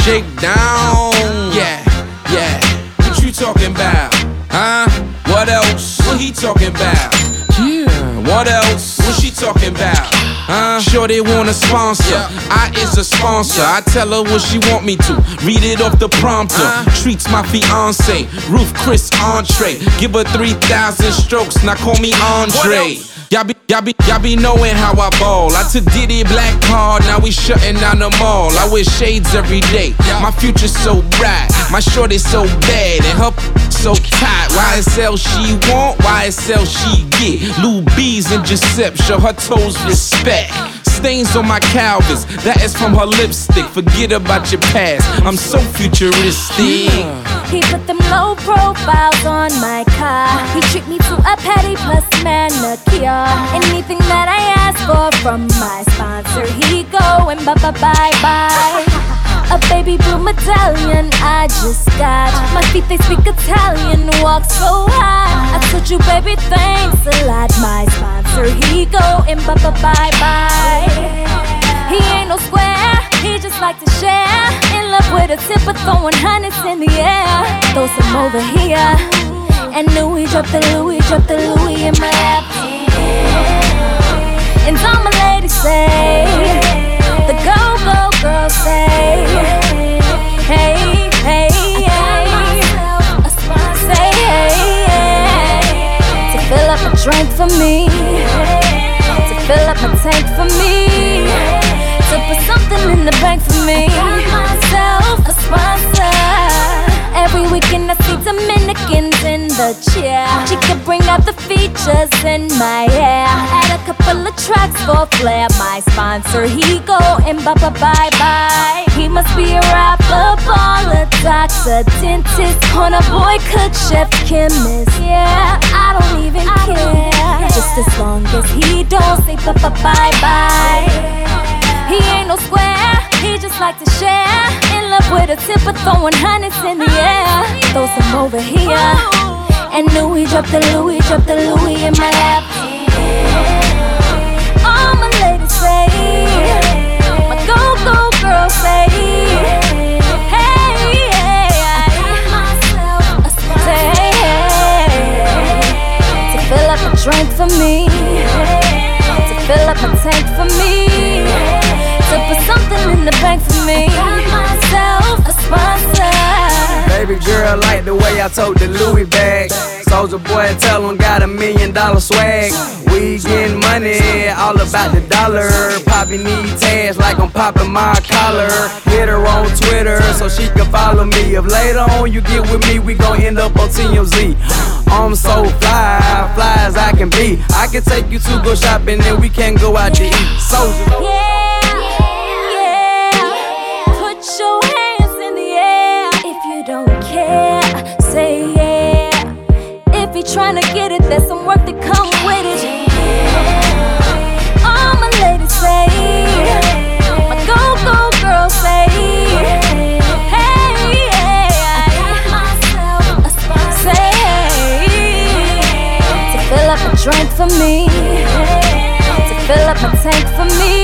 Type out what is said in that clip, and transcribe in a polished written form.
shake down. Yeah, yeah. What you talking about? Huh? What else? What he talking about? Yeah. What else? What she talking about? Huh? Sure they want a sponsor. I is a sponsor. I tell her what she want me to. Read it off the prompter. Treats my fiance. Ruth Chris entree. Give her 3,000 strokes. Now call me Andre. Y'all be knowing how I ball. I took Diddy black card, now we shutting down the mall. I wear shades every day. My future's so bright. My shorty's so bad and her so tight. YSL she want, YSL she get. Lou B's and Giuseppe, show her toes respect. Stains on my Calvins, that is from her lipstick. Forget about your past, I'm so futuristic. He put them low profiles on my car. He treat me to a petty plus manicure. Anything that I ask for from my sponsor, he go and bye. A baby blue medallion I just got. My feet they speak Italian, walk so high. I told you baby thanks a lot. My sponsor he go and bye. He ain't no square, he just like to share. In love with a tip of throwing hundreds in the air. Throw some over here. And Louis drop the Louis in my lap. And all my ladies say, the go girls say, hey, hey, hey. Say hey, to fill up a drink for me, to fill up my tank for me, to put something in the bank for me. Myself a sponsor. Every weekend I see Dominicans in the chair. She could bring out the features in my hair. Add a couple of tracks for flair. My sponsor, he go and bye. He must be a rapper, baller, doctor, dentist, corner boy, cook, chef, chemist. Yeah, I don't even care. Just as long as he don't say bye. He ain't no square, he just like to share. In love with a tip of throwing hundreds in the air. Throw some over here. And Louis drop the Louis in my lap. All my ladies say, my go girls say, hey, say hey, to fill up a drink for me, to fill up a tank for me, to put something in the bank for me. Myself a sponsor. Baby girl like the way I told the Louis bag. Soulja Boy tell him got $1 million swag. We getting money, all about the dollar. Poppy need tags like I'm popping my collar. Hit her on Twitter so she can follow me. If later on you get with me, we gon' end up on TMZ. I'm so fly as I can be. I can take you to go shopping and we can go out to eat. Soulja. Yeah. Put your hands in the air. If you don't care, say yeah. If you tryna get it, there's some work that come with it. All my ladies say, my go girls say, hey, myself a sponsor. Say hey, to fill up a drink for me, to fill up my tank for me,